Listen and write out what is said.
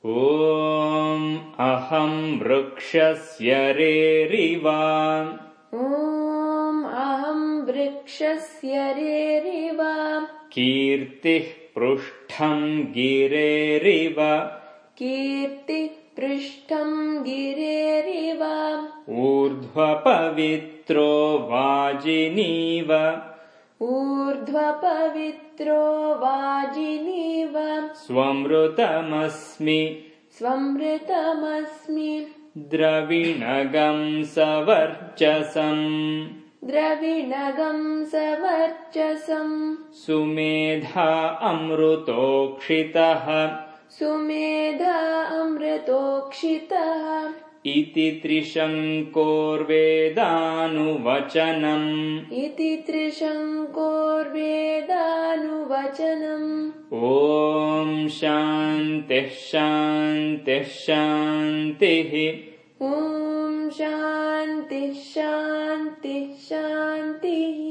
ॐ अहं वृक्षस्य रेरिव। ॐ अहं वृक्षस्य रेरिव। कीर्तिः पृष्ठं गिरेरिव। कीर्तिः पृष्ठं गिरेरिव। ऊर्ध्वपवित्रो वाजिनीव। ऊर्ध्वपवित्रो वाजिनीव। स्वमृतमस्मि। स्वमृतमस्मि। द्रविणगं सवर्चसम्। द्रविणगं सवर्चसम्। सुमेधा अमृतोक्षितः। सुमेधा अमृतोक्षितः। इति त्रिशङ्कोर्वेदानुवचनम्। इति त्रिशङ्कोर्वेदानुवचनम्। ॐ शान्तिः शान्तिः शान्तिः। ॐ शान्तिः शान्तिः शान्तिः।